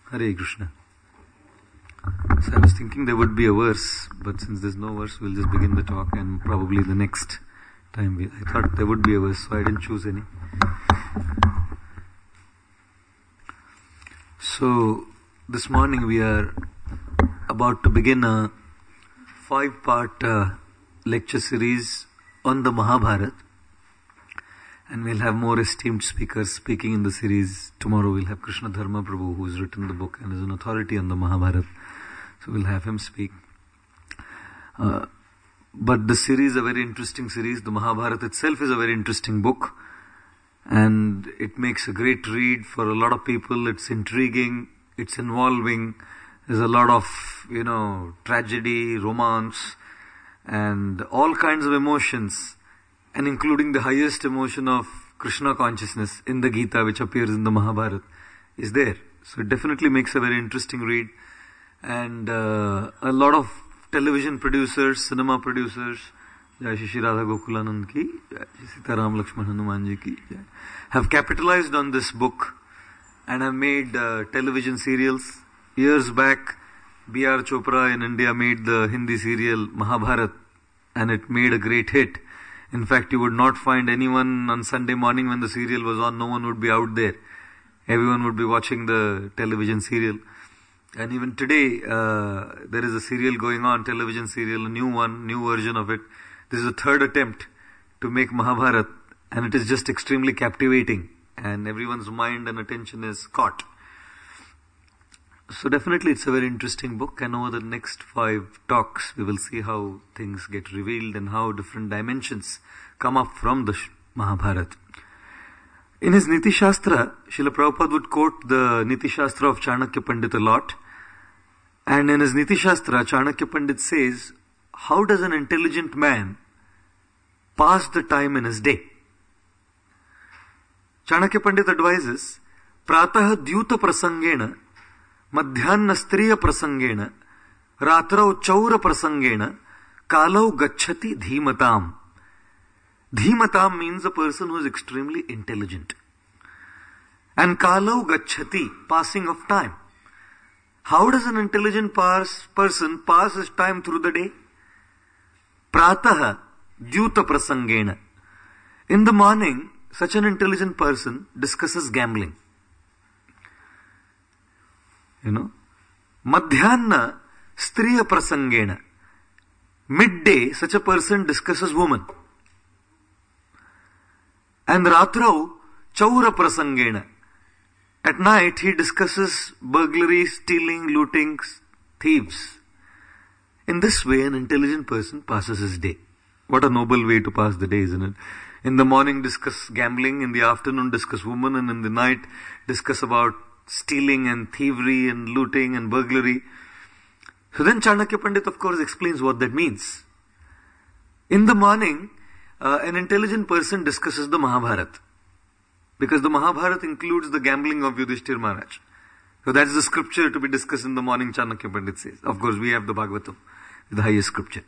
Hare Krishna. So I was thinking there would be a verse, but since there's no verse, we'll just begin the talk and probably the next time I thought there would be a verse, so I didn't choose any. So this morning we are about to begin a 5-part lecture series on the Mahabharata, and we'll have more esteemed speakers speaking in the series. Tomorrow we'll have Krishna Dharma Prabhu, who's written the book and is an authority on the Mahabharata. So we'll have him speak. But the series is a very interesting series. The Mahabharata itself is a very interesting book, and it makes a great read for a lot of people. It's intriguing, it's involving. There's a lot of, tragedy, romance, and all kinds of emotions, and including the highest emotion of Krishna consciousness in the Gita, which appears in the Mahabharata, is there. So it definitely makes a very interesting read. And a lot of television producers, cinema producers, Jai Shri Radha Gokulanand ki, Jai Sita Ram Lakshman Hanuman ji ki, have capitalized on this book and have made television serials. Years back, B.R. Chopra in India made the Hindi serial Mahabharat, and it made a great hit. In fact, you would not find anyone on Sunday morning when the serial was on. No one would be out there. Everyone would be watching the television serial. And even today, there is a serial going on, television serial, a new one, new version of it. This is the third attempt to make Mahabharat, and it is just extremely captivating, and everyone's mind and attention is caught. So definitely it's a very interesting book, and over the next 5 talks we will see how things get revealed and how different dimensions come up from the Mahabharata. In his Niti Shastra, Srila Prabhupada would quote the Niti Shastra of Chanakya Pandit a lot. And in his Niti Shastra, Chanakya Pandit says, how does an intelligent man pass the time in his day? Chanakya Pandit advises, Pratah Dyuta Prasangena, Madhyanna Striya Prasangena, Ratrau Chaura Prasangena, Kalau Gachati Dhimatam. Dhimatam means a person who is extremely intelligent. And Kalau Gachati, passing of time. How does an intelligent person pass his time through the day? Pratah Dyuta Prasangena. In the morning, such an intelligent person discusses gambling. Madhyanna Striya Prasangena. Midday, such a person discusses woman. And Ratrau Chaura Prasangena. At night, he discusses burglary, stealing, looting, thieves. In this way, an intelligent person passes his day. What a noble way to pass the day, isn't it? In the morning, discuss gambling. In the afternoon, discuss women. And in the night, discuss about stealing and thievery and looting and burglary. So then Chanakya Pandit, of course, explains what that means. In the morning, an intelligent person discusses the Mahabharata. Because the Mahabharata includes the gambling of Yudhishthir Maharaj. So that's the scripture to be discussed in the morning, Chanakya Pandit says. Of course, we have the Bhagavatam, the highest scripture.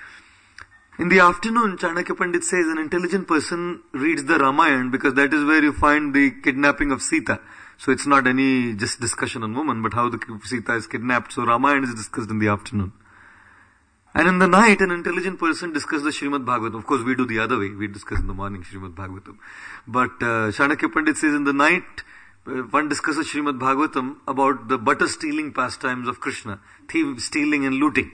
In the afternoon, Chanakya Pandit says an intelligent person reads the Ramayana, because that is where you find the kidnapping of Sita. So it's not any just discussion on woman, but how the Sita is kidnapped. So Ramayana is discussed in the afternoon. And in the night, an intelligent person discusses the Srimad Bhagavatam. Of course, we do the other way. We discuss in the morning Srimad Bhagavatam. But Chanakya Pandit says in the night, one discusses Srimad Bhagavatam about the butter-stealing pastimes of Krishna. Thief, stealing and looting.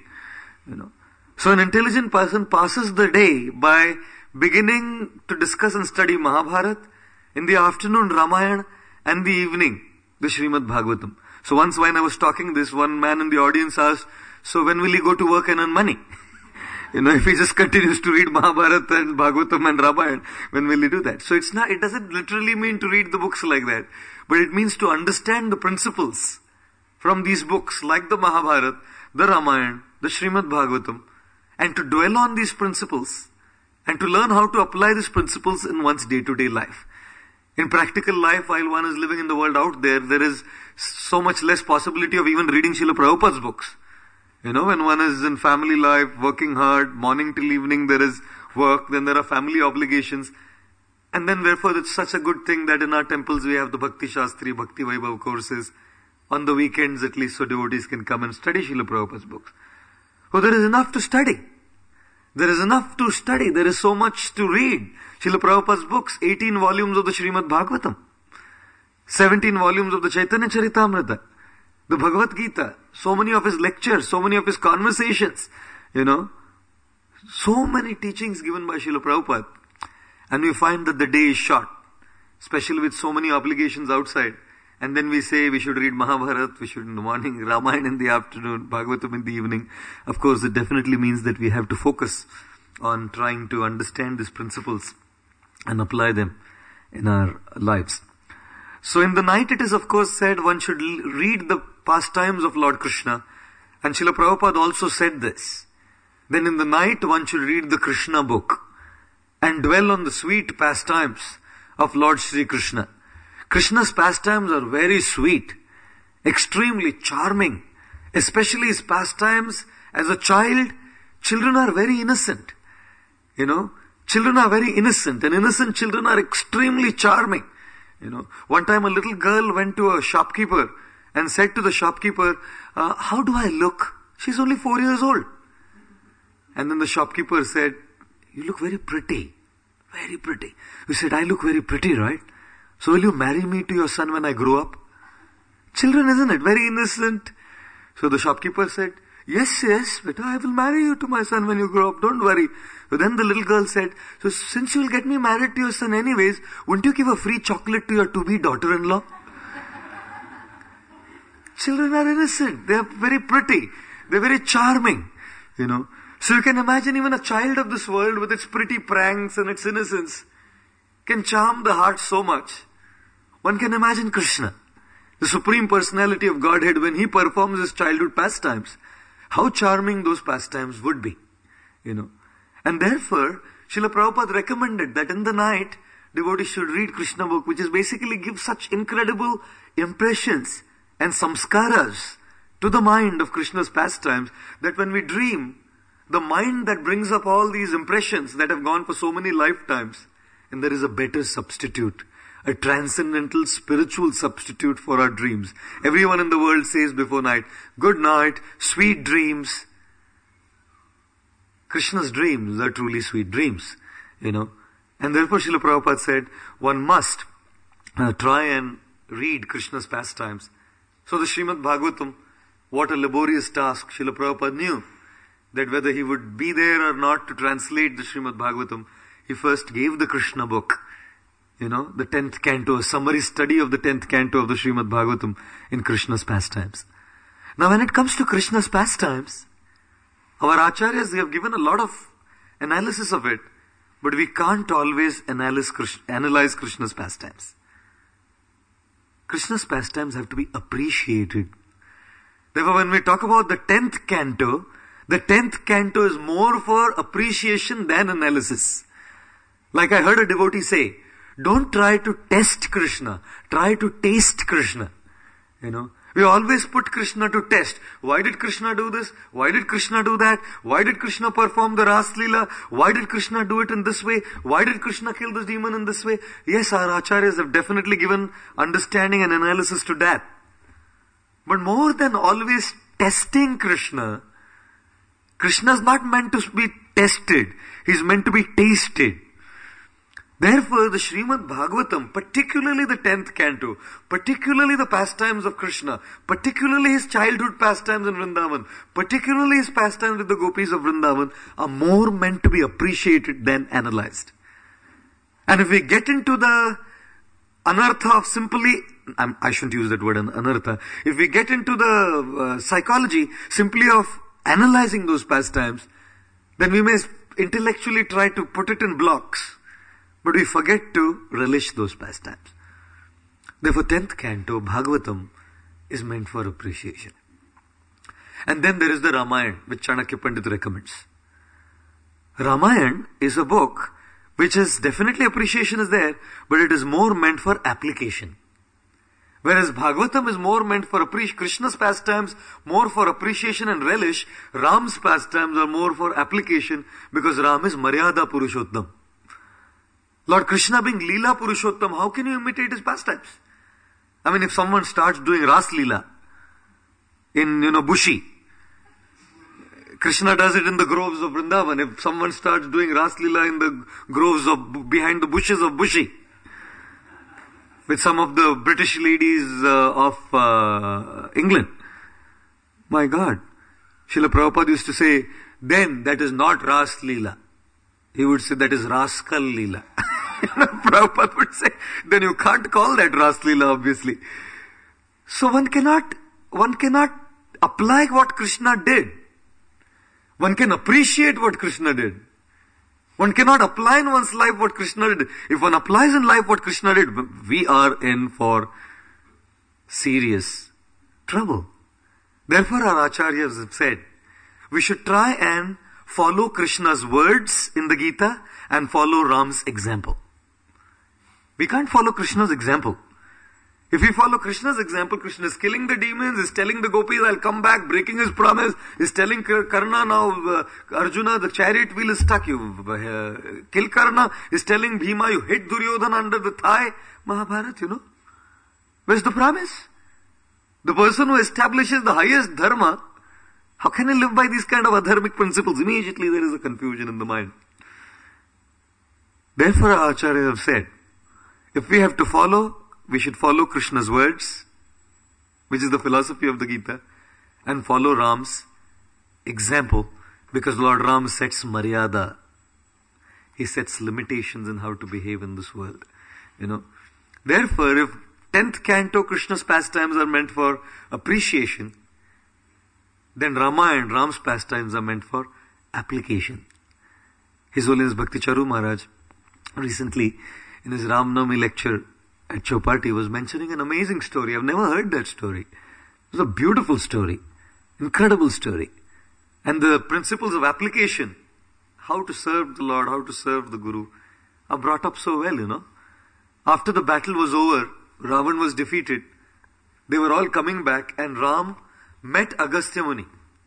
So an intelligent person passes the day by beginning to discuss and study Mahabharata, in the afternoon Ramayana, and the evening the Srimad Bhagavatam. So once when I was talking this, one man in the audience asked, so when will he go to work and earn money? If he just continues to read Mahabharata and Bhagavatam and Ramayana, when will he do that? So it doesn't literally mean to read the books like that, but it means to understand the principles from these books like the Mahabharata, the Ramayana, the Srimad Bhagavatam, and to dwell on these principles and to learn how to apply these principles in one's day-to-day life. In practical life, while one is living in the world out there, there is so much less possibility of even reading Srila Prabhupada's books. When one is in family life, working hard, morning till evening there is work, then there are family obligations. And then therefore it's such a good thing that in our temples we have the Bhakti Shastri, Bhakti Vaibhav courses. on the weekends at least, so devotees can come and study Srila Prabhupada's books. Oh, there is enough to study. There is enough to study. There is so much to read. Srila Prabhupada's books, 18 volumes of the Srimad Bhagavatam, 17 volumes of the Chaitanya Charitamrita, the Bhagavad Gita, so many of his lectures, so many of his conversations, so many teachings given by Srila Prabhupada. And we find that the day is short, especially with so many obligations outside. And then we say we should read Mahabharata, we should in the morning, Ramayana in the afternoon, Bhagavatam in the evening. Of course, it definitely means that we have to focus on trying to understand these principles and apply them in our lives. So in the night it is of course said one should read the pastimes of Lord Krishna. And Srila Prabhupada also said this. Then in the night one should read the Krishna book and dwell on the sweet pastimes of Lord Sri Krishna. Krishna's pastimes are very sweet, extremely charming, especially his pastimes as a child. Children are very innocent. Children are very innocent, and innocent children are extremely charming. One time a little girl went to a shopkeeper and said to the shopkeeper, how do I look? She's only 4 years old. And then the shopkeeper said, you look very pretty. Very pretty. You said, I look very pretty, right? So will you marry me to your son when I grow up? Children, isn't it? Very innocent. So the shopkeeper said, yes, but I will marry you to my son when you grow up. Don't worry. So then the little girl said, so since you will get me married to your son anyways, wouldn't you give a free chocolate to your to-be daughter-in-law? Children are innocent. They are very pretty. They are very charming. So you can imagine even a child of this world with its pretty pranks and its innocence can charm the heart so much. One can imagine Krishna, the Supreme Personality of Godhead, when he performs his childhood pastimes. How charming those pastimes would be. And therefore, Srila Prabhupada recommended that in the night, devotees should read Krishna book, which is basically give such incredible impressions and samskaras to the mind of Krishna's pastimes, that when we dream, the mind that brings up all these impressions that have gone for so many lifetimes, and there is a better substitute, a transcendental spiritual substitute for our dreams. Everyone in the world says before night, good night, sweet dreams. Krishna's dreams are truly sweet dreams, And therefore Srila Prabhupada said, one must try and read Krishna's pastimes. So the Srimad Bhagavatam, what a laborious task. Srila Prabhupada knew that whether he would be there or not to translate the Srimad Bhagavatam, he first gave the Krishna book, the 10th canto, a summary study of the 10th canto of the Srimad Bhagavatam in Krishna's pastimes. Now when it comes to Krishna's pastimes, our acharyas, they have given a lot of analysis of it, but we can't always analyze Krishna's pastimes. Krishna's pastimes have to be appreciated. Therefore when we talk about the 10th canto is more for appreciation than analysis. Like I heard a devotee say, don't try to test Krishna, try to taste Krishna. We always put Krishna to test. Why did Krishna do this? Why did Krishna do that? Why did Krishna perform the Ras Leela? Why did Krishna do it in this way? Why did Krishna kill this demon in this way? Yes, our acharyas have definitely given understanding and analysis to that. But more than always testing Krishna, Krishna is not meant to be tested. He is meant to be tasted. Therefore, the Srimad Bhagavatam, particularly the 10th canto, particularly the pastimes of Krishna, particularly his childhood pastimes in Vrindavan, particularly his pastimes with the gopis of Vrindavan, are more meant to be appreciated than analyzed. And if we get into the anartha of simply, I shouldn't use that word anartha, if we get into the psychology simply of analyzing those pastimes, then we may intellectually try to put it in blocks. But we forget to relish those pastimes. Therefore, 10th canto, Bhagavatam, is meant for appreciation. And then there is the Ramayana, which Chanakya Pandit recommends. Ramayana is a book which is definitely appreciation is there, but it is more meant for application. Whereas Bhagavatam is more meant for Krishna's pastimes, more for appreciation and relish. Ram's pastimes are more for application, because Ram is Maryada Purushottam. Lord Krishna being Leela Purushottam, how can you imitate his pastimes? If someone starts doing Ras Leela, in, Bushi. Krishna does it in the groves of Vrindavan. If someone starts doing Ras Leela in the groves behind the bushes of Bushi, with some of the British ladies of England, my God, Srila Prabhupada used to say, then that is not Ras Leela. He would say that is Rascal Leela. Prabhupada would say, then you can't call that Ras Leela, obviously. So one cannot apply what Krishna did. One can appreciate what Krishna did. One cannot apply in one's life what Krishna did. If one applies in life what Krishna did, we are in for serious trouble. Therefore our acharyas have said, we should try and follow Krishna's words in the Gita and follow Ram's example. We can't follow Krishna's example. If we follow Krishna's example, Krishna is killing the demons, is telling the gopis, I'll come back, breaking his promise, is telling Karna now, Arjuna, the chariot wheel is stuck, you kill Karna, is telling Bhima, you hit Duryodhana under the thigh. Mahabharata, where's the promise? The person who establishes the highest dharma, how can he live by these kind of adharmic principles? Immediately there is a confusion in the mind. Therefore our acharyas have said, if we have to follow, we should follow Krishna's words, which is the philosophy of the Gita, and follow Ram's example, because Lord Ram sets maryada. He sets limitations in how to behave in this world. Therefore, if 10th canto Krishna's pastimes are meant for appreciation, then Rama and Ram's pastimes are meant for application. His Holiness Bhakti Charu Maharaj recently in his Ram Navami lecture at Chowpatty was mentioning an amazing story. I've never heard that story. It was a beautiful story. Incredible story. And the principles of application, how to serve the Lord, how to serve the Guru, are brought up so well, After the battle was over, Ravan was defeated. They were all coming back and Ram met Agastya Muni.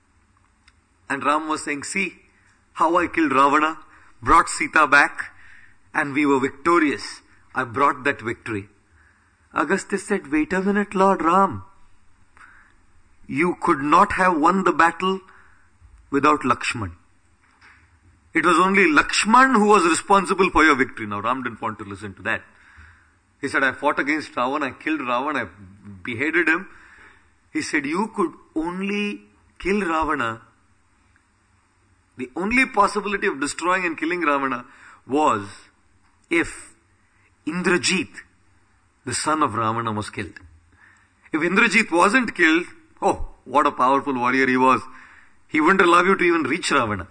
And Ram was saying, see how I killed Ravana, brought Sita back, and we were victorious. I brought that victory. Agastya said, wait a minute, Lord Ram. You could not have won the battle without Lakshman. It was only Lakshman who was responsible for your victory. Now Ram didn't want to listen to that. He said, I fought against Ravan, I killed Ravan, I beheaded him. He said, you could only kill Ravana. The only possibility of destroying and killing Ravana was if Indrajit, the son of Ravana, was killed. If Indrajit wasn't killed, oh, what a powerful warrior he was. He wouldn't allow you to even reach Ravana.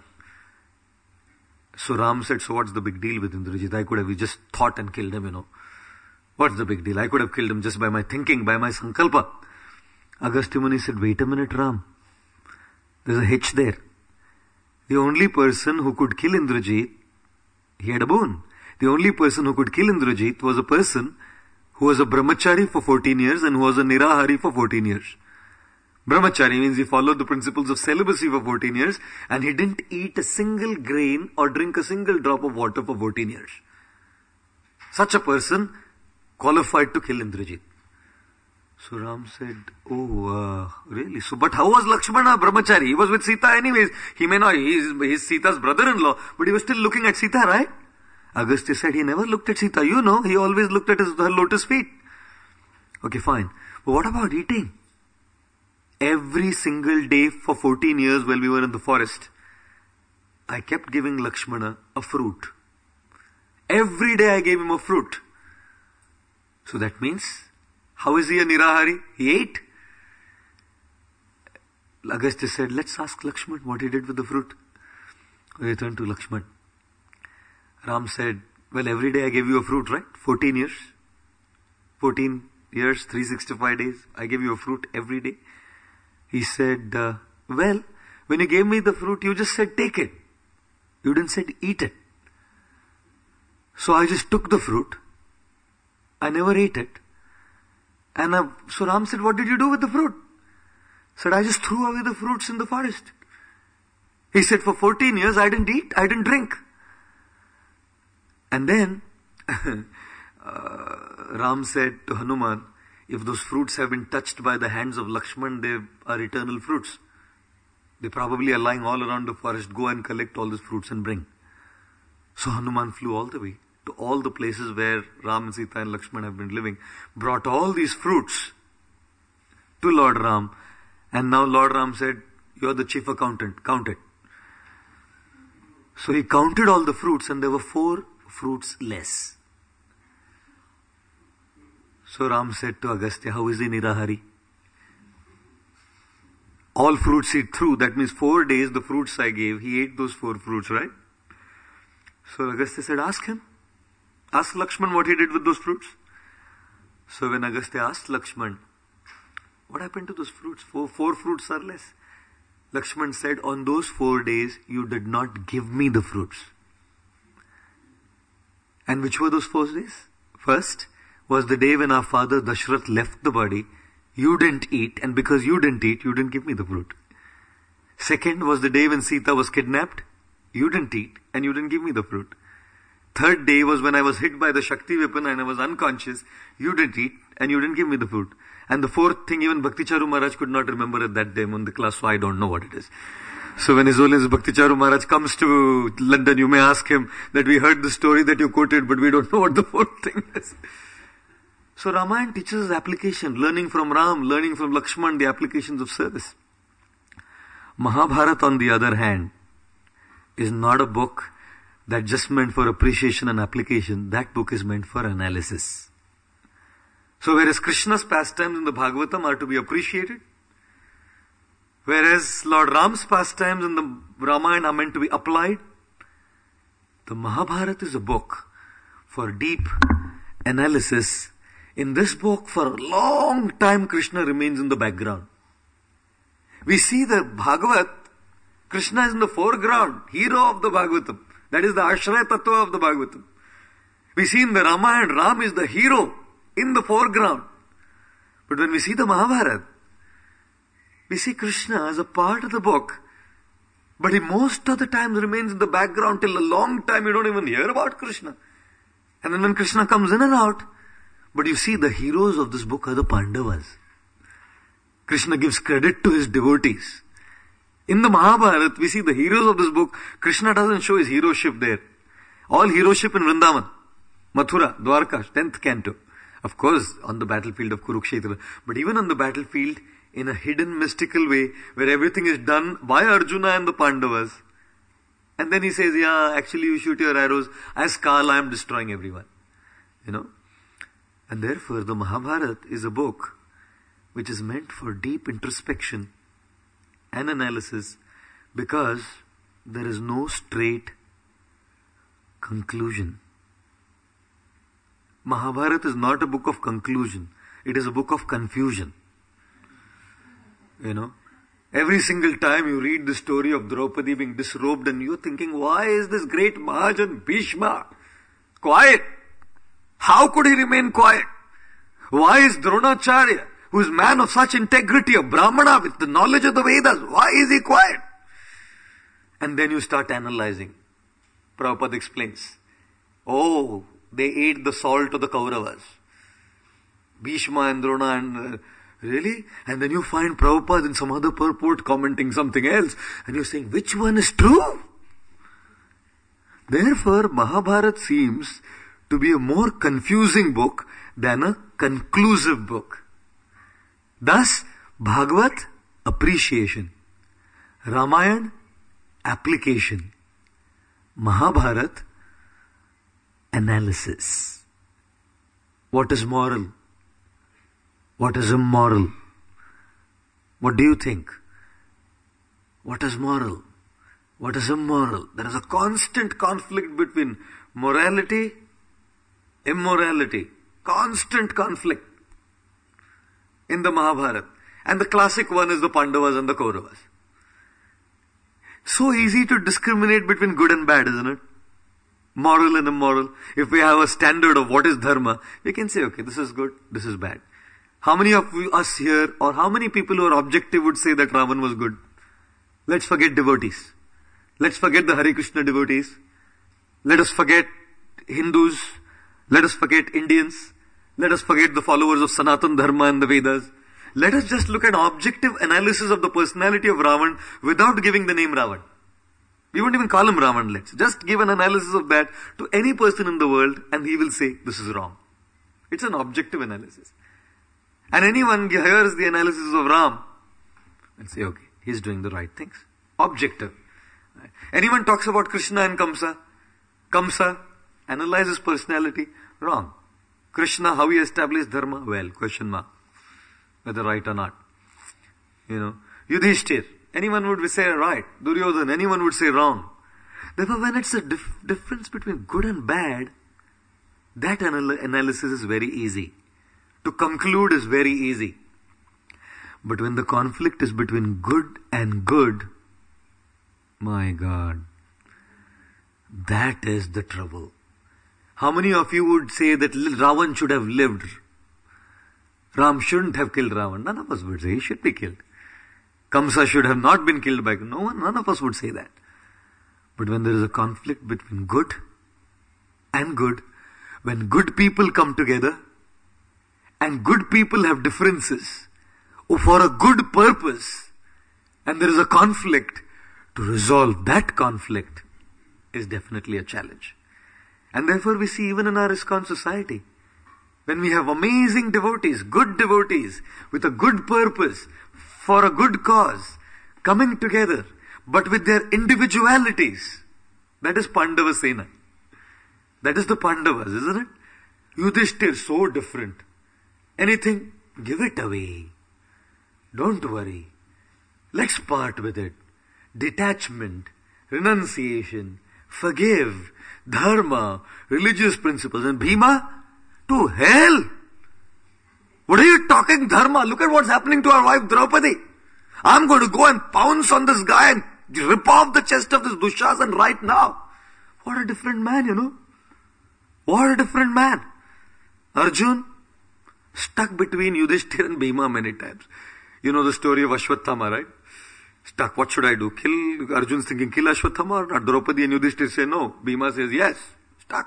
So Ram said, so what's the big deal with Indrajit? I could have just thought and killed him, What's the big deal? I could have killed him just by my thinking, by my sankalpa. Agastya Muni said, wait a minute, Ram. There's a hitch there. The only person who could kill Indrajit, he had a boon. The only person who could kill Indrajit was a person who was a brahmachari for 14 years and who was a nirahari for 14 years. Brahmachari means he followed the principles of celibacy for 14 years and he didn't eat a single grain or drink a single drop of water for 14 years. Such a person qualified to kill Indrajit. So Ram said, really? So, but how was Lakshmana brahmachari? He was with Sita anyways. He may not, he's Sita's brother-in-law, but he was still looking at Sita, right? Agastya said he never looked at Sita. He always looked at her lotus feet. Okay, fine. But what about eating? Every single day for 14 years while we were in the forest, I kept giving Lakshmana a fruit. Every day I gave him a fruit. So that means, how is he a nirahari? He ate. Agastya said, let's ask Lakshman what he did with the fruit. They turned to Lakshman. Ram said, well, every day I gave you a fruit, right? 14 years. 14 years, 365 days. I gave you a fruit every day. He said, well, when you gave me the fruit, you just said, take it. You didn't say, eat it. So I just took the fruit. I never ate it. And so Ram said, what did you do with the fruit? Said, I just threw away the fruits in the forest. He said, for 14 years I didn't eat, I didn't drink. And then Ram said to Hanuman, if those fruits have been touched by the hands of Lakshman, they are eternal fruits. They probably are lying all around the forest. Go and collect all these fruits and bring. So Hanuman flew all the way to all the places where Ram and Sita and Lakshman have been living, brought all these fruits to Lord Ram, and now Lord Ram said, "You are the chief accountant, count it." So he counted all the fruits, and there were 4 fruits less. So Ram said to Agastya, "How is he Nirahari? All fruits he threw, that means 4 days the fruits I gave, he ate those 4 fruits, right?" So Agastya said, "Ask him. Ask Lakshman what he did with those fruits." So when Agastya asked Lakshman, "What happened to those fruits? Four fruits are less." Lakshman said, "On those 4 days, you did not give me the fruits." And which were those 4 days? First was the day when our father Dashrath left the body. You didn't eat, and because you didn't eat, you didn't give me the fruit. Second was the day when Sita was kidnapped. You didn't eat, and you didn't give me the fruit. Third day was when I was hit by the Shakti weapon and I was unconscious. You didn't eat, and you didn't give me the fruit. And the fourth thing, even Bhakti Charu Maharaj could not remember at that day in the class, so I don't know what it is. So when His Holiness Bhakti Charu Maharaj comes to London, you may ask him that we heard the story that you quoted, but we don't know what the fourth thing is. So Ramayana teaches us application, learning from Ram, learning from Lakshman, the applications of service. Mahabharata, on the other hand, is not a book that just meant for appreciation and application. That book is meant for analysis. So whereas Krishna's pastimes in the Bhagavatam are to be appreciated, whereas Lord Ram's pastimes in the Ramayana are meant to be applied, the Mahabharata is a book for deep analysis. In this book, for a long time, Krishna remains in the background. We see the Bhagavat, Krishna is in the foreground, hero of the Bhagavatam. That is the Ashraya Tattva of the Bhagavatam. We see in the Ramayana, Ram is the hero in the foreground. But when we see the Mahabharata, we see Krishna as a part of the book, but he most of the time remains in the background till a long time you don't even hear about Krishna. And then when Krishna comes in and out, but you see the heroes of this book are the Pandavas. Krishna gives credit to his devotees. In the Mahabharata, we see the heroes of this book. Krishna doesn't show his heroship there. All heroship in Vrindavan, Mathura, Dwarka, 10th canto. Of course, on the battlefield of Kurukshetra. But even on the battlefield, in a hidden mystical way, where everything is done by Arjuna and the Pandavas. And then he says, yeah, actually you shoot your arrows. As Kala, I am destroying everyone. You know. And therefore, the Mahabharata is a book which is meant for deep introspection and analysis, because there is no straight conclusion. Mahabharata is not a book of conclusion. It is a book of confusion. You know, every single time you read the story of Draupadi being disrobed and you're thinking, why is this great Mahajan Bhishma quiet? How could he remain quiet? Why is Dronacharya, who is a man of such integrity, a Brahmana with the knowledge of the Vedas, why is he quiet? And then you start analyzing. Prabhupada explains, oh, they ate the salt of the Kauravas. Bhishma and Drona and... really? And then you find Prabhupada in some other purport commenting something else. And you're saying, which one is true? Therefore, Mahabharata seems to be a more confusing book than a conclusive book. Thus, Bhagavat, appreciation. Ramayana, application. Mahabharata, analysis. What is moral? What is immoral? What do you think? What is moral? What is immoral? There is a constant conflict between morality, immorality. Constant conflict in the Mahabharata. And the classic one is the Pandavas and the Kauravas. So easy to discriminate between good and bad, isn't it? Moral and immoral. If we have a standard of what is dharma, we can say, okay, this is good, this is bad. How many of us here, or how many people who are objective would say that Ravan was good? Let's forget devotees. Let's forget the Hare Krishna devotees. Let us forget Hindus. Let us forget Indians. Let us forget the followers of Sanatan Dharma and the Vedas. Let us just look at objective analysis of the personality of Ravan without giving the name Ravan. We won't even call him Ravan, let's just give an analysis of that to any person in the world and he will say, this is wrong. It's an objective analysis. And anyone hears the analysis of Ram and say, okay, he's doing the right things. Objective. Anyone talks about Krishna and Kamsa. Kamsa analyzes personality. Wrong. Krishna, how he established dharma? Well, question mark. Whether right or not. Yudhishthir. Anyone would say right. Duryodhana. Anyone would say wrong. Therefore, when it's a difference between good and bad, that analysis is very easy. To conclude is very easy. But when the conflict is between good and good, my God, that is the trouble. How many of you would say that Ravan should have lived? Ram shouldn't have killed Ravan. None of us would say he should be killed. Kamsa should have not been killed by no one. None of us would say that. But when there is a conflict between good and good, when good people come together and good people have differences for a good purpose and there is a conflict, to resolve that conflict is definitely a challenge. And therefore we see even in our ISKCON society, when we have amazing devotees, good devotees, with a good purpose, for a good cause, coming together, but with their individualities, that is Pandava Sena. That is the Pandavas, isn't it? Yudhishthir, so different. Anything, give it away. Don't worry. Let's part with it. Detachment, renunciation, forgive, dharma, religious principles. And Bhima, to hell! What are you talking dharma? Look at what's happening to our wife Draupadi. I'm going to go and pounce on this guy and rip off the chest of this Dushasana right now. What a different man, What a different man. Arjun, stuck between Yudhishthir and Bhima many times. You know the story of Ashwatthama, right? Stuck, what should I do? Kill? Arjun's thinking, kill Ashwatthama? Or Draupadi and Yudhishthir say no. Bhima says yes. Stuck.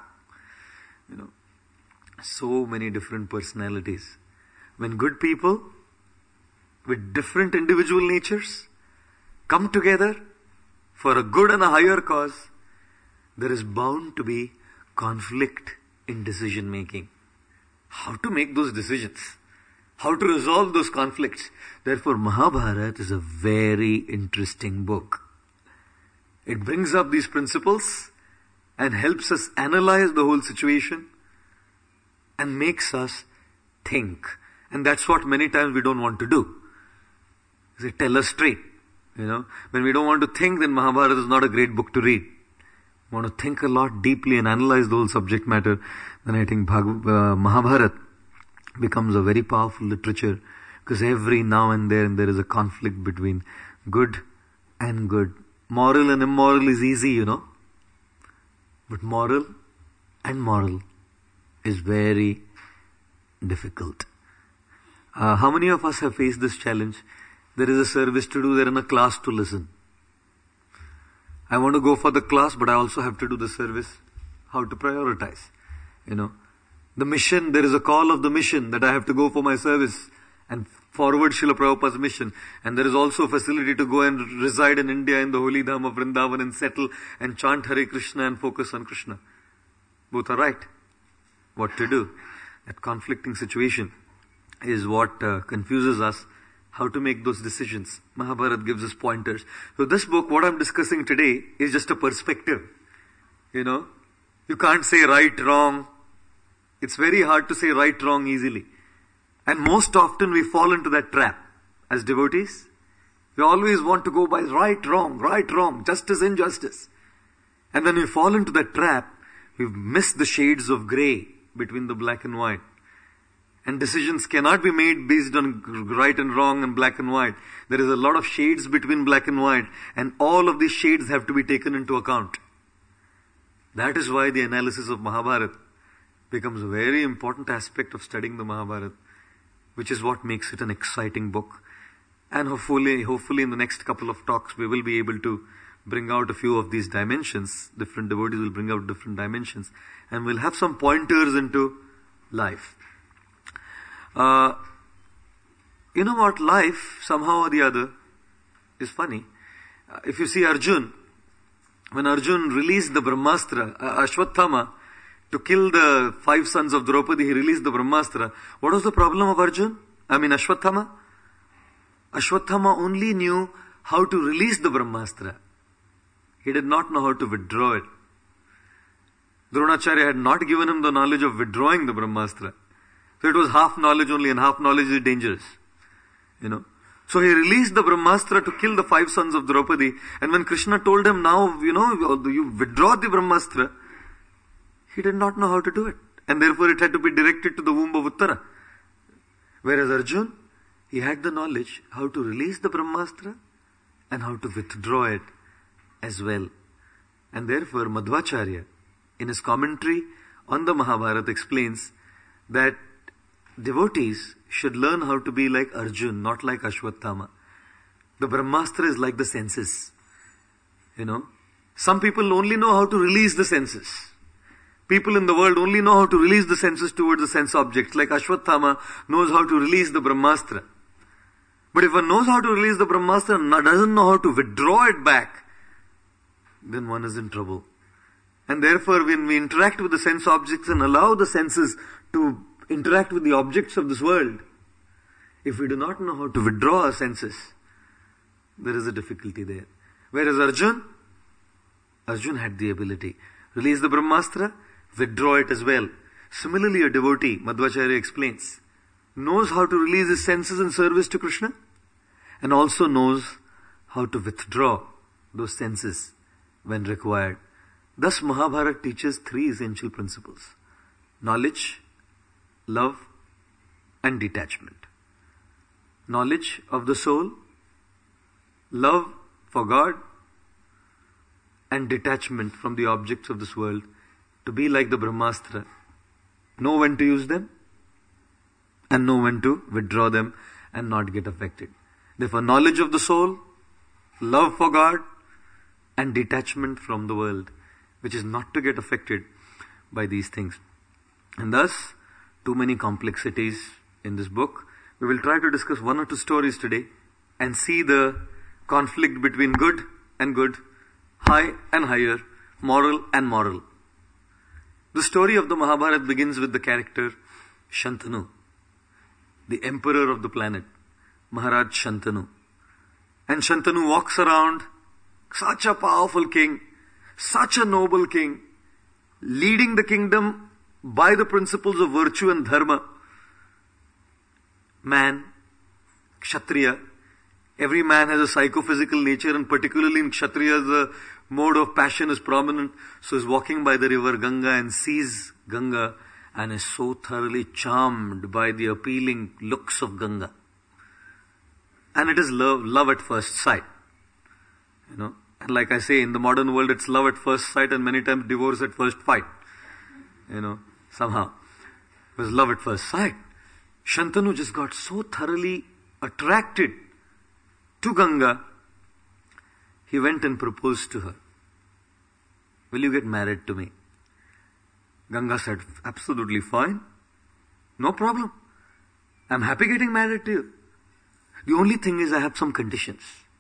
So many different personalities. When good people with different individual natures come together for a good and a higher cause, there is bound to be conflict in decision making. How to make those decisions? How to resolve those conflicts? Therefore, Mahabharata is a very interesting book. It brings up these principles and helps us analyze the whole situation and makes us think. And that's what many times we don't want to do. They tell us straight. When we don't want to think, then Mahabharata is not a great book to read. We want to think a lot deeply and analyze the whole subject matter, then I think Mahabharata becomes a very powerful literature, because every now and then there is a conflict between good and good. Moral and immoral is easy, But moral and moral is very difficult. How many of us have faced this challenge? There is a service to do, there is a class to listen. I want to go for the class, but I also have to do the service. How to prioritize? The mission, there is a call of the mission that I have to go for my service and forward Srila Prabhupada's mission. And there is also a facility to go and reside in India in the holy Dham of Vrindavan and settle and chant Hare Krishna and focus on Krishna. Both are right. What to do? That conflicting situation is what confuses us. How to make those decisions. Mahabharata gives us pointers. So this book, what I'm discussing today, is just a perspective. You can't say right, wrong. It's very hard to say right, wrong easily. And most often we fall into that trap as devotees. We always want to go by right, wrong, justice, injustice. And when we fall into that trap, we miss the shades of grey between the black and white. And decisions cannot be made based on right and wrong and black and white. There is a lot of shades between black and white, and all of these shades have to be taken into account. That is why the analysis of Mahabharata becomes a very important aspect of studying the Mahabharata, which is what makes it an exciting book. And hopefully in the next couple of talks we will be able to bring out a few of these dimensions. Different devotees will bring out different dimensions, and we'll have some pointers into life. Uh, you know what? Life, somehow or the other, is funny. If you see Arjun, when Arjun released the Brahmastra, Ashwatthama, to kill the 5 sons of Draupadi, he released the Brahmastra. What was the problem of Arjun? Ashwatthama? Ashwatthama only knew how to release the Brahmastra. He did not know how to withdraw it. Dronacharya had not given him the knowledge of withdrawing the Brahmastra. So it was half knowledge only, and half knowledge is dangerous. So he released the Brahmastra to kill the 5 sons of Draupadi. And when Krishna told him, now, you withdraw the Brahmastra, he did not know how to do it. And therefore it had to be directed to the womb of Uttara. Whereas Arjun, he had the knowledge how to release the Brahmastra and how to withdraw it as well. And therefore Madhvacharya, in his commentary on the Mahabharata, explains that devotees should learn how to be like Arjun, not like Ashwatthama. The Brahmastra is like the senses. Some people only know how to release the senses. People in the world only know how to release the senses towards the sense objects. Like Ashwatthama knows how to release the Brahmastra. But if one knows how to release the Brahmastra and doesn't know how to withdraw it back, then one is in trouble. And therefore when we interact with the sense objects and allow the senses to interact with the objects of this world, if we do not know how to withdraw our senses, there is a difficulty there. Whereas Arjun had the ability. Release the Brahmastra, withdraw it as well. Similarly, a devotee, Madhvacharya explains, knows how to release his senses in service to Krishna and also knows how to withdraw those senses when required. Thus, Mahabharata teaches 3 essential principles: knowledge, love, and detachment. Knowledge of the soul, love for God, and detachment from the objects of this world, to be like the Brahmastra, know when to use them and know when to withdraw them and not get affected. Therefore, knowledge of the soul, love for God, and detachment from the world, which is not to get affected by these things. And thus, too many complexities in this book. We will try to discuss 1 or 2 stories today and see the conflict between good and good, high and higher, moral and moral. The story of the Mahabharata begins with the character Shantanu, the emperor of the planet, Maharaj Shantanu. And Shantanu walks around, such a powerful king, such a noble king, leading the kingdom by the principles of virtue and dharma. Man, Kshatriya, every man has a psychophysical nature, and particularly in Kshatriya the mode of passion is prominent. So he's walking by the river Ganga and sees Ganga and is so thoroughly charmed by the appealing looks of Ganga. And it is love at first sight. And like I say, in the modern world it's love at first sight and many times divorce at first fight. Somehow. It was love at first sight. Shantanu just got so thoroughly attracted to Ganga, he went and proposed to her. Will you get married to me? Ganga said, absolutely fine. No problem. I'm happy getting married to you. The only thing is I have some conditions.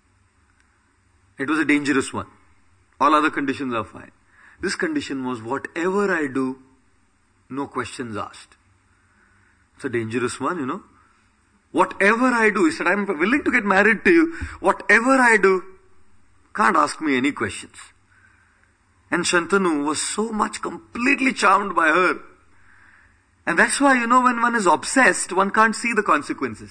It was a dangerous one. All other conditions are fine. This condition was, whatever I do, no questions asked. It's a dangerous one, Whatever I do, he said, I'm willing to get married to you. Whatever I do, can't ask me any questions. And Shantanu was so much completely charmed by her. And that's why, when one is obsessed, one can't see the consequences.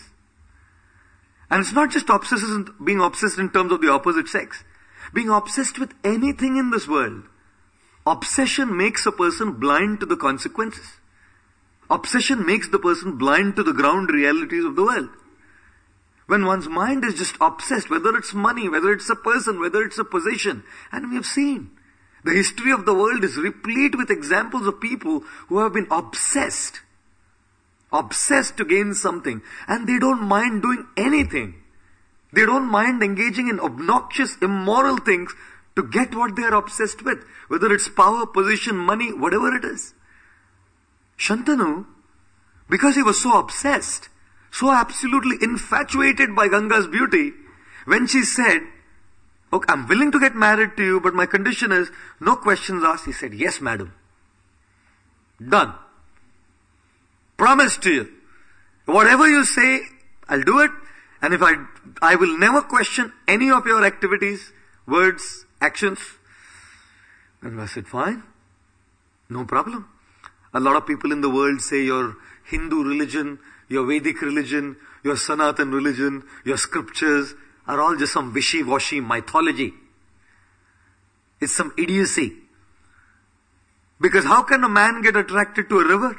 And it's not just being obsessed in terms of the opposite sex. Being obsessed with anything in this world. Obsession makes a person blind to the consequences. Obsession makes the person blind to the ground realities of the world. When one's mind is just obsessed, whether it's money, whether it's a person, whether it's a position, and we have seen, the history of the world is replete with examples of people who have been obsessed to gain something, and they don't mind doing anything. They don't mind engaging in obnoxious, immoral things to get what they are obsessed with, whether it's power, position, money, whatever it is. Shantanu, Because he was so obsessed, so absolutely infatuated by Ganga's beauty, when she said, okay, I'm willing to get married to you, but my condition is no questions asked. He said, yes, madam. Done. Promise to you. Whatever you say, I'll do it. And if I will never question any of your activities, words, actions. And I said, fine. No problem. A lot of people in the world say your Hindu religion, your Vedic religion, your Sanatan religion, your scriptures are all just some wishy-washy mythology. It's some idiocy. Because how can a man get attracted to a river?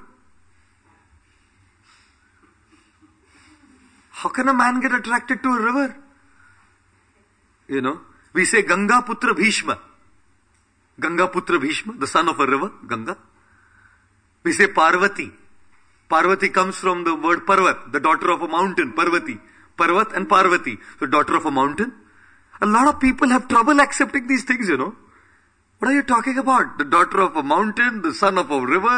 How can a man get attracted to a river? You know, we say Ganga Putra Bhishma. Ganga Putra Bhishma, the son of a river, Ganga. We say Parvati. Parvati comes from the word Parvat, the daughter of a mountain, Parvati. Parvat and Parvati, the daughter of a mountain. A lot of people have trouble accepting these things, you know. What are you talking about? The daughter of a mountain, the son of a river.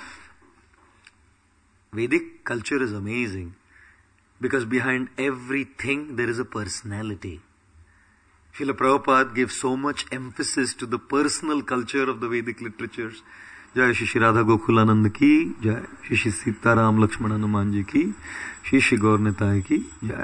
Vedic culture is amazing. Because behind everything there is a personality. Srila Prabhupada gave so much emphasis to the personal culture of the Vedic literatures. Jai Shri Radha Gokulanand ki, Jai Shri Sitaram Lakshmana Hanuman ji ki, Shri Gaur Nitai ki, Jai.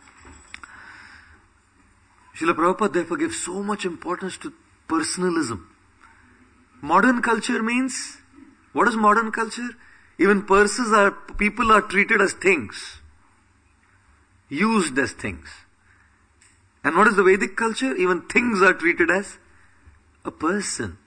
Srila Prabhupada therefore gave so much importance to personalism. Modern culture means, what is modern culture? Even people are treated as things. Used as things. And what is the Vedic culture? Even things are treated as a person.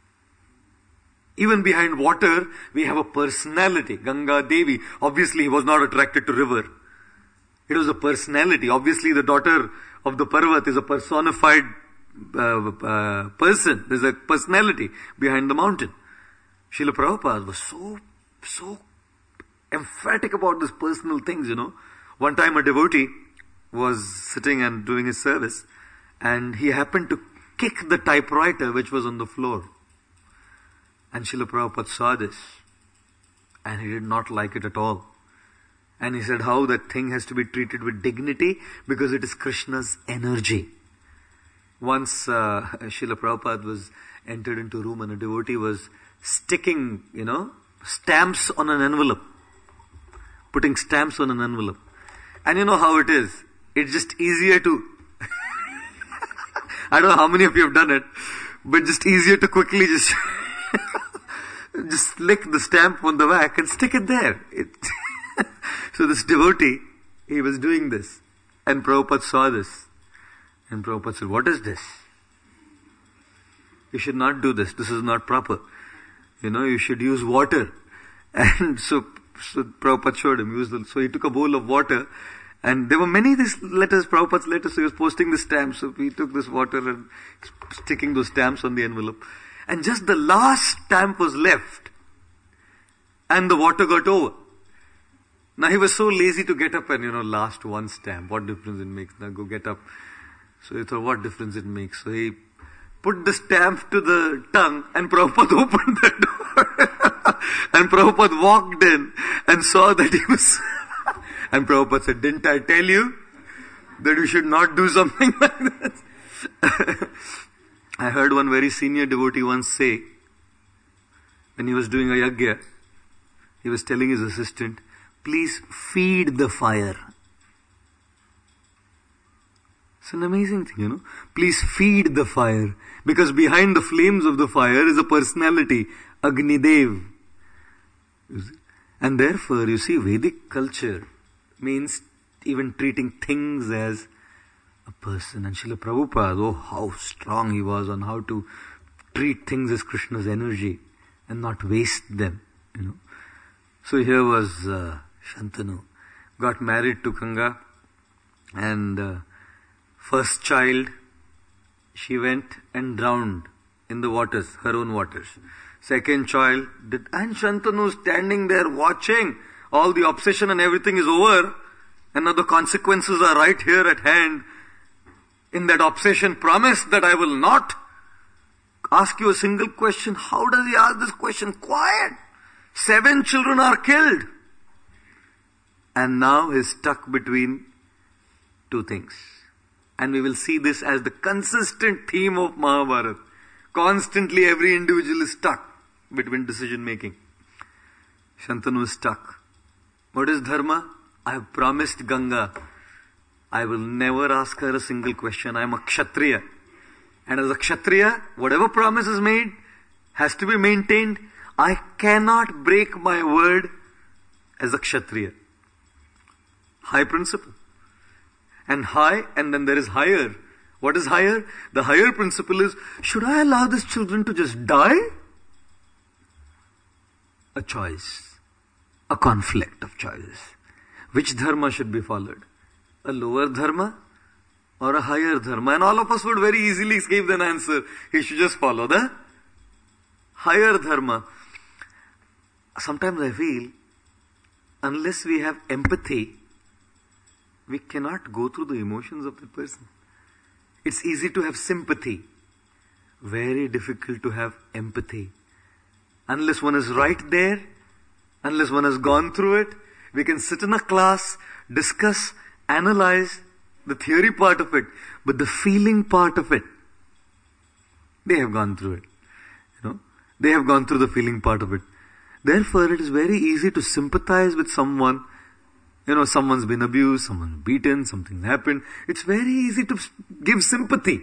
Even behind water, we have a personality. Ganga Devi, obviously he was not attracted to river. It was a personality. Obviously the daughter of the Parvat is a personified person. There's a personality behind the mountain. Srila Prabhupada was so emphatic about these personal things, you know. One time a devotee was sitting and doing his service, and he happened to kick the typewriter which was on the floor. And Srila Prabhupada saw this, and he did not like it at all. And he said how that thing has to be treated with dignity because it is Krishna's energy. Once Srila Prabhupada was entered into a room and a devotee was sticking, stamps on an envelope. Putting stamps on an envelope. And you know how it is. It's just easier to, I don't know how many of you have done it, but just easier to quickly just lick the stamp on the back and stick it there. So this devotee, he was doing this. And Prabhupada saw this. And Prabhupada said, what is this? You should not do this. This is not proper. You should use water. And so Prabhupada showed him. So he took a bowl of water. And there were many these letters, Prabhupada's letters, so he was posting the stamps. So he took this water and sticking those stamps on the envelope. And just the last stamp was left. And the water got over. Now he was so lazy to get up and, last one stamp. What difference it makes? Now go get up. So he thought, what difference it makes? So he put the stamp to the tongue and Prabhupada opened the door. And Prabhupada walked in and saw that he was... And Prabhupada said, didn't I tell you that you should not do something like this? I heard one very senior devotee once say, when he was doing a yajna, he was telling his assistant, please feed the fire. It's an amazing thing, Please feed the fire. Because behind the flames of the fire is a personality, Agnidev. And therefore, you see, Vedic culture means even treating things as a person. And Srila Prabhupada, how strong he was on how to treat things as Krishna's energy and not waste them, So here was Shantanu, got married to Ganga, and first child, she went and drowned in the waters, her own waters. Second child, and Shantanu standing there watching. All the obsession and everything is over, and now the consequences are right here at hand. In that obsession, promise that I will not ask you a single question. How does he ask this question? Quiet. 7 children are killed. And now he's stuck between two things. And we will see this as the consistent theme of Mahabharata. Constantly every individual is stuck between decision making. Shantanu is stuck. What is dharma? I have promised Ganga, I will never ask her a single question. I am a Kshatriya. And as a Kshatriya, whatever promise is made has to be maintained. I cannot break my word as a Kshatriya. High principle. And high, and then there is higher. What is higher? The higher principle is, should I allow these children to just die? A choice. A conflict of choices. Which dharma should be followed? A lower dharma or a higher dharma? And all of us would very easily give an answer. He should just follow the higher dharma. Sometimes I feel, unless we have empathy, we cannot go through the emotions of the person. It's easy to have sympathy. Very difficult to have empathy. Unless one is right there, unless one has gone through it, we can sit in a class, discuss, analyze the theory part of it, but the feeling part of it, they have gone through it. They have gone through the feeling part of it. Therefore, it is very easy to sympathize with someone. Someone's been abused, someone's beaten, something happened. It's very easy to give sympathy.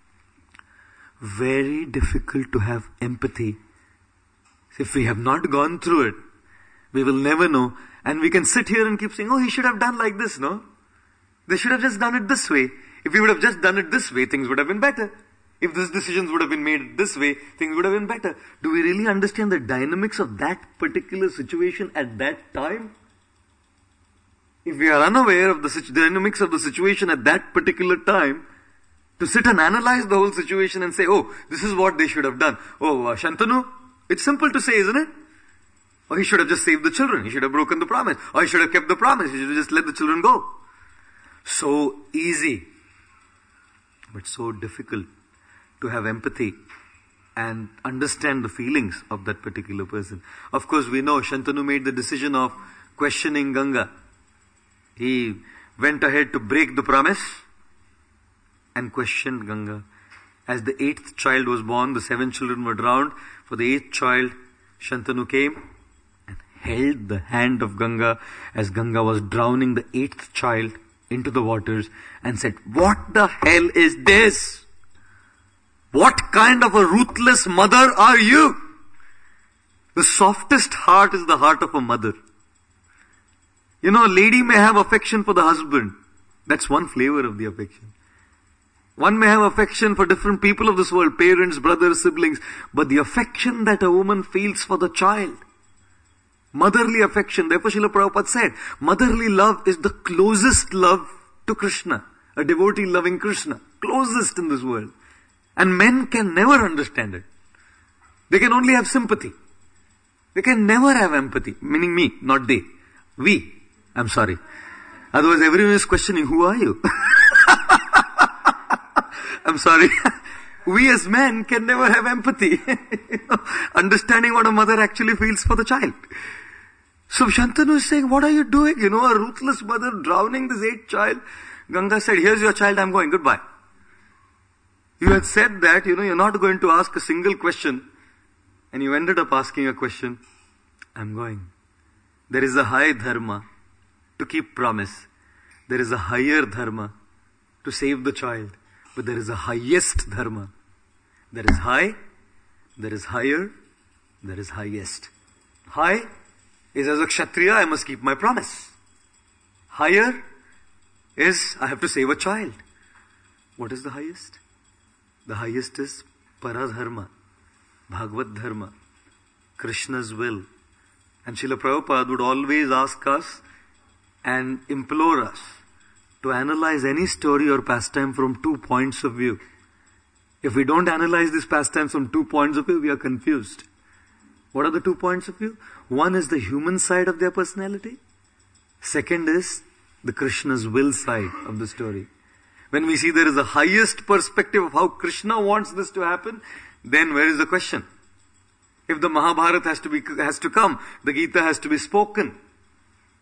Very difficult to have empathy. If we have not gone through it, we will never know. And we can sit here and keep saying, he should have done like this, no? They should have just done it this way. If we would have just done it this way, things would have been better. If these decisions would have been made this way, things would have been better. Do we really understand the dynamics of that particular situation at that time? If we are unaware of the dynamics of the situation at that particular time, to sit and analyze the whole situation and say, this is what they should have done. Shantanu, it's simple to say, isn't it? He should have just saved the children. He should have broken the promise. Or he should have kept the promise. He should have just let the children go. So easy, but so difficult to have empathy and understand the feelings of that particular person. Of course, we know Shantanu made the decision of questioning Ganga. He went ahead to break the promise and questioned Ganga. As the 8th child was born, the 7 children were drowned. For the 8th child, Shantanu came and held the hand of Ganga as Ganga was drowning the 8th child into the waters and said, "What the hell is this? What kind of a ruthless mother are you?" The softest heart is the heart of a mother. A lady may have affection for the husband. That's one flavor of the affection. One may have affection for different people of this world, parents, brothers, siblings, but the affection that a woman feels for the child, motherly affection. Therefore, Srila Prabhupada said, motherly love is the closest love to Krishna. A devotee loving Krishna. Closest in this world. And men can never understand it. They can only have sympathy. They can never have empathy. Meaning me, not they. We. I'm sorry. Otherwise everyone is questioning, who are you? I'm sorry. We as men can never have empathy. Understanding what a mother actually feels for the child. So Shantanu is saying, what are you doing? A ruthless mother drowning this 8th child. Ganga said, here's your child, I'm going, goodbye. You had said that, you're not going to ask a single question. And you ended up asking a question. I'm going. There is a high dharma to keep promise. There is a higher dharma to save the child. But there is a highest dharma. There is high, there is higher, there is highest. High is, as a Kshatriya, I must keep my promise. Higher is, I have to save a child. What is the highest? The highest is Paradharma, Bhagavad Dharma, Krishna's will. And Srila Prabhupada would always ask us and implore us to analyze any story or pastime from 2 points of view. If we don't analyze these pastimes from 2 points of view, we are confused. What are the 2 points of view? One is the human side of their personality. Second is the Krishna's will side of the story. When we see there is a highest perspective of how Krishna wants this to happen, then where is the question? If the Mahabharata has to come, the Gita has to be spoken.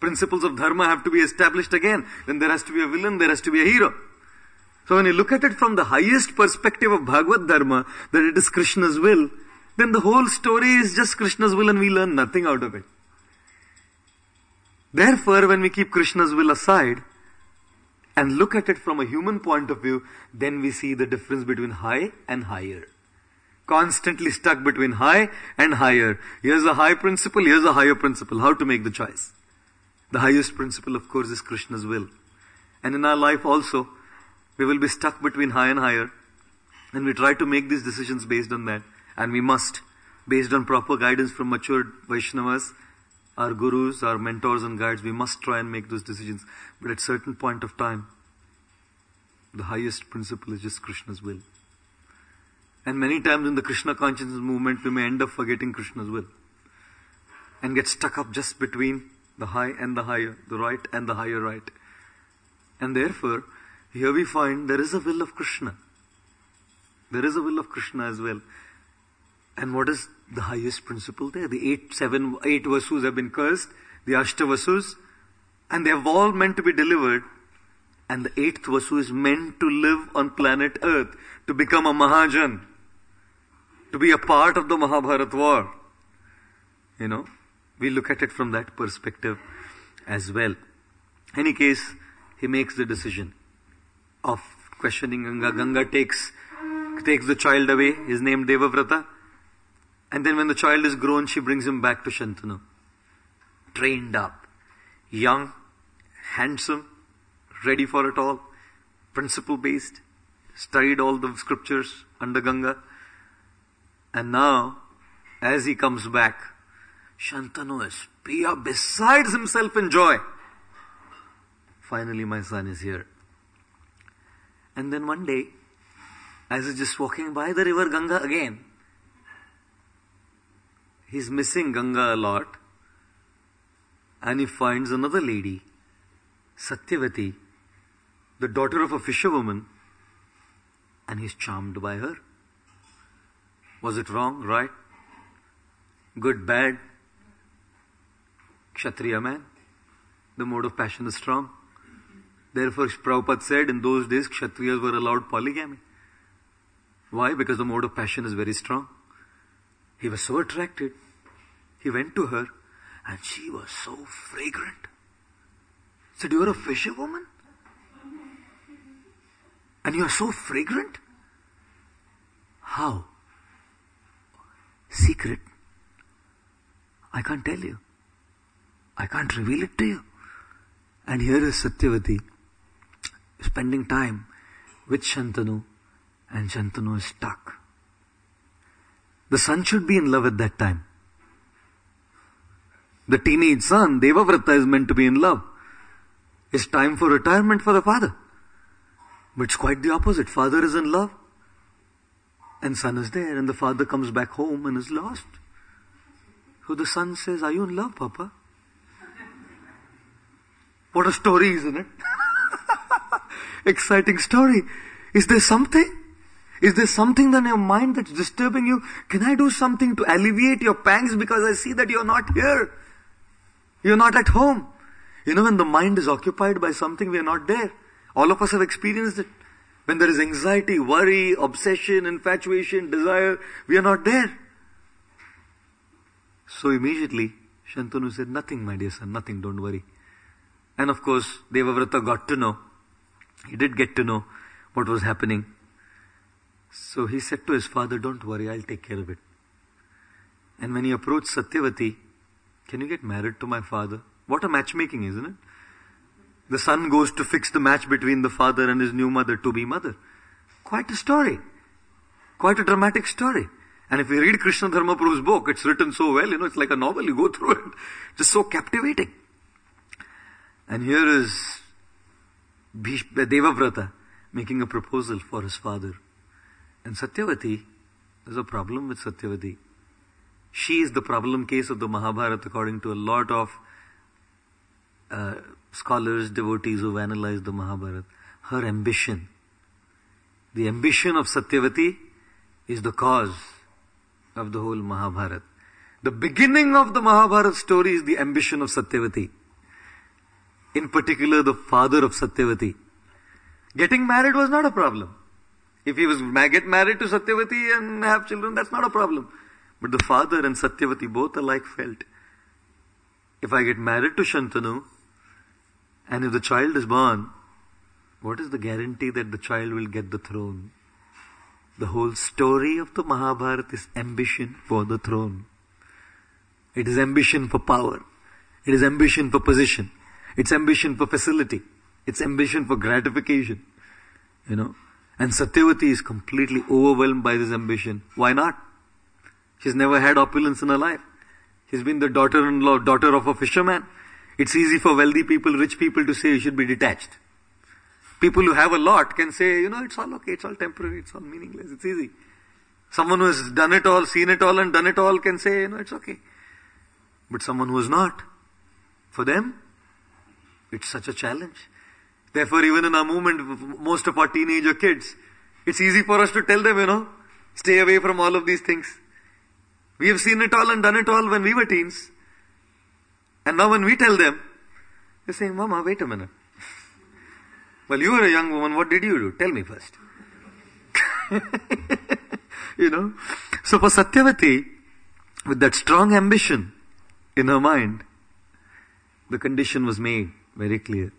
Principles of dharma have to be established again. Then there has to be a villain, there has to be a hero. So when you look at it from the highest perspective of Bhagavad Dharma, that it is Krishna's will, then the whole story is just Krishna's will and we learn nothing out of it. Therefore, when we keep Krishna's will aside and look at it from a human point of view, then we see the difference between high and higher. Constantly stuck between high and higher. Here's a high principle, here's a higher principle. How to make the choice? The highest principle, of course, is Krishna's will. And in our life also, we will be stuck between high and higher. And we try to make these decisions based on that. And we must, based on proper guidance from matured Vaishnavas, our gurus, our mentors and guides, we must try and make those decisions. But at a certain point of time, the highest principle is just Krishna's will. And many times in the Krishna consciousness movement, we may end up forgetting Krishna's will. And get stuck up just between the high and the higher, the right and the higher right. And therefore, here we find there is a will of Krishna. There is a will of Krishna as well. And what is the highest principle there? The eight vasus have been cursed, the Ashtavasus, and they have all meant to be delivered. And the eighth vasu is meant to live on planet Earth, to become a Mahajan, to be a part of the Mahabharat war. We look at it from that perspective as well. In any case, he makes the decision of questioning Ganga. Ganga takes the child away. He's named Devavrata. And then when the child is grown, she brings him back to Shantanu. Trained up, young, handsome, ready for it all, principle based, studied all the scriptures under Ganga. And now, as he comes back, Shantanu is besides himself in joy. Finally, my son is here. And then one day, as he's just walking by the river Ganga again, he's missing Ganga a lot. And he finds another lady, Satyavati, the daughter of a fisherwoman, and he's charmed by her. Was it wrong? Right? Good, bad? Kshatriya man. The mode of passion is strong. Therefore, Prabhupada said in those days, Kshatriyas were allowed polygamy. Why? Because the mode of passion is very strong. He was so attracted. He went to her and she was so fragrant. He said, "You are a fisherwoman? And you are so fragrant? How? Secret. I can't tell you. I can't reveal it to you." And here is Satyavati spending time with Shantanu, and Shantanu is stuck. The son should be in love at that time. The teenage son, Devavrata, is meant to be in love. It's time for retirement for the father. But it's quite the opposite. Father is in love and son is there, and the father comes back home and is lost. So the son says, "Are you in love, Papa?" What a story, isn't it? Exciting story. Is there something? Is there something in your mind that's disturbing you? Can I do something to alleviate your pangs because I see that you're not here? You're not at home. When the mind is occupied by something, we are not there. All of us have experienced it. When there is anxiety, worry, obsession, infatuation, desire, we are not there. So immediately, Shantanu said, "Nothing, my dear son, nothing, don't worry." And of course, Devavrata got to know. He did get to know what was happening. So he said to his father, "Don't worry, I'll take care of it." And when he approached Satyavati, "Can you get married to my father?" What a matchmaking, isn't it? The son goes to fix the match between the father and his new mother, to-be mother. Quite a story. Quite a dramatic story. And if you read Krishna Dharma Prabhu's book, it's written so well, it's like a novel, you go through it. Just so captivating. And here is Devavrata making a proposal for his father. And Satyavati, there's a problem with Satyavati. She is the problem case of the Mahabharata according to a lot of scholars, devotees who have analyzed the Mahabharata. Her ambition. The ambition of Satyavati is the cause of the whole Mahabharata. The beginning of the Mahabharata story is the ambition of Satyavati. In particular, the father of Satyavati. Getting married was not a problem. If he was get married to Satyavati and have children, that's not a problem. But the father and Satyavati both alike felt, if I get married to Shantanu, and if the child is born, what is the guarantee that the child will get the throne? The whole story of the Mahabharata is ambition for the throne. It is ambition for power. It is ambition for position. It's ambition for facility. It's ambition for gratification. And Satyavati is completely overwhelmed by this ambition. Why not? She's never had opulence in her life. She's been the daughter of a fisherman. It's easy for wealthy people, rich people to say you should be detached. People who have a lot can say, it's all okay, it's all temporary, it's all meaningless, it's easy. Someone who has done it all, seen it all and done it all can say, it's okay. But someone who is not, for them, it's such a challenge. Therefore, even in our movement, most of our teenager kids, it's easy for us to tell them, stay away from all of these things. We have seen it all and done it all when we were teens. And now when we tell them, they're saying, Mama, wait a minute. Well, you were a young woman, what did you do? Tell me first. So for Satyavati, with that strong ambition in her mind, the condition was made very clear.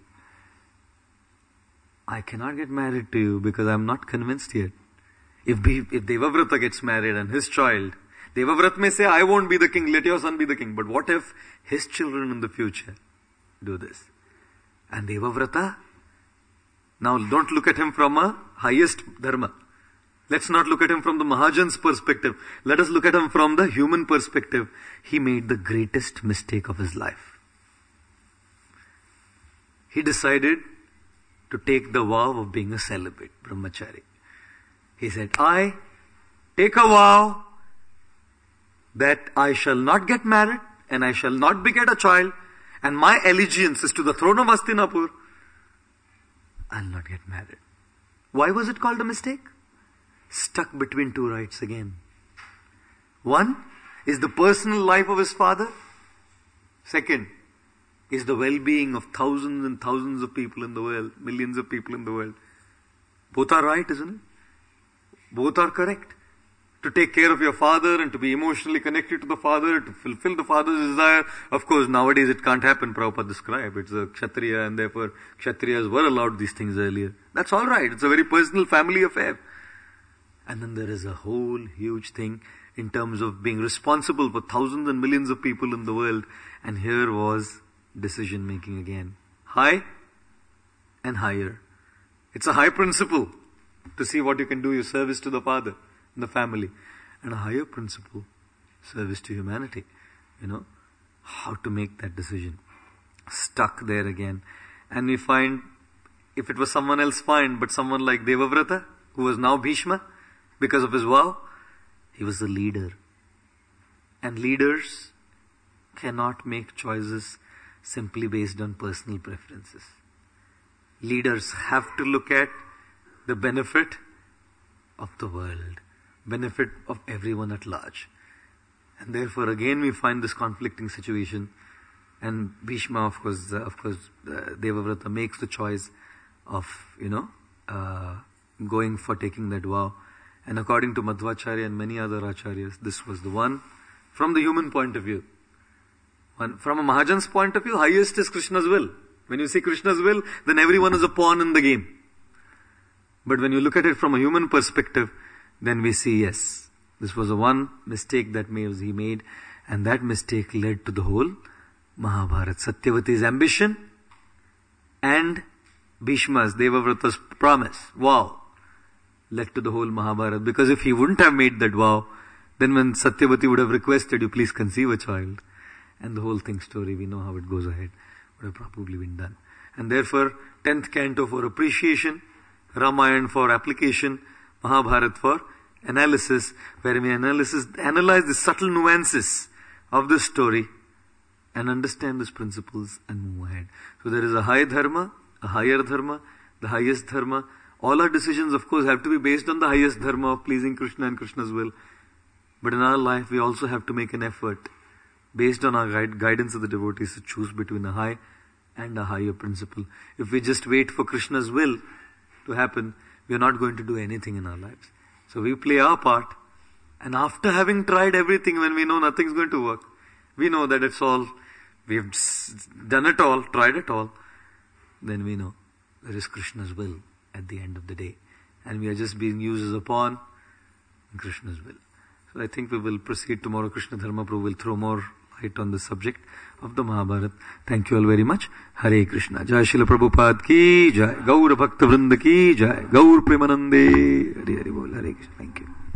I cannot get married to you because I am not convinced yet. If Devavrata gets married and his child, Devavrata may say, I won't be the king, let your son be the king. But what if his children in the future do this? And Devavrata, now don't look at him from a highest dharma. Let's not look at him from the Mahajan's perspective. Let us look at him from the human perspective. He made the greatest mistake of his life. He decided to take the vow of being a celibate, brahmachari. He said, I take a vow that I shall not get married and I shall not beget a child, and my allegiance is to the throne of Hastinapur. I'll not get married. Why was it called a mistake? Stuck between two rights again. One is the personal life of his father. Second is the well-being of thousands and thousands of people in the world, millions of people in the world. Both are right, isn't it? Both are correct. To take care of your father and to be emotionally connected to the father, to fulfill the father's desire. Of course, nowadays it can't happen, Prabhupada described. It's a Kshatriya and therefore Kshatriyas were allowed these things earlier. That's alright. It's a very personal family affair. And then there is a whole huge thing in terms of being responsible for thousands and millions of people in the world. And here was decision making again. High and higher. It's a high principle to see what you can do, your service to the father and the family. And a higher principle, service to humanity. How to make that decision. Stuck there again. And we find, if it was someone else, fine, but someone like Devavrata, who was now Bhishma, because of his vow, he was the leader. And leaders cannot make choices simply based on personal preferences. Leaders have to look at the benefit of the world, benefit of everyone at large. And therefore again we find this conflicting situation. And Bhishma, of course, Devavrata makes the choice of, going for taking that vow. And according to Madhvacharya and many other acharyas, this was the one from the human point of view. From a Mahajan's point of view, highest is Krishna's will. When you see Krishna's will, then everyone is a pawn in the game. But when you look at it from a human perspective, then we see, yes, this was the one mistake that he made, and that mistake led to the whole Mahabharata. Satyavati's ambition and Bhishma's, Devavrata's promise, vow, led to the whole Mahabharata. Because if he wouldn't have made that vow, then when Satyavati would have requested, you please conceive a child, and the whole thing story, we know how it goes ahead, would have probably been done. And therefore, 10th canto for appreciation, Ramayana for application, Mahabharata for analysis, where we analyze the subtle nuances of this story and understand these principles and move ahead. So there is a high dharma, a higher dharma, the highest dharma. All our decisions, of course, have to be based on the highest dharma of pleasing Krishna and Krishna's will. But in our life, we also have to make an effort, based on our guidance of the devotees, to choose between a high and a higher principle. If we just wait for Krishna's will to happen, we are not going to do anything in our lives. So we play our part, and after having tried everything, when we know nothing's going to work, we know that it's all, we've done it all, tried it all, then we know there is Krishna's will at the end of the day. And we are just being used as a pawn in Krishna's will. So I think we will proceed tomorrow. Krishna Dharma Prabhu will throw more light on the subject of the Mahabharata. Thank you all very much. Hare Krishna. Jai Srila Prabhupada ki jai. Gaur Bhakta Vrinda ki jai. Gaur Premanande. Hare Hare Bol. Hare Krishna. Thank you.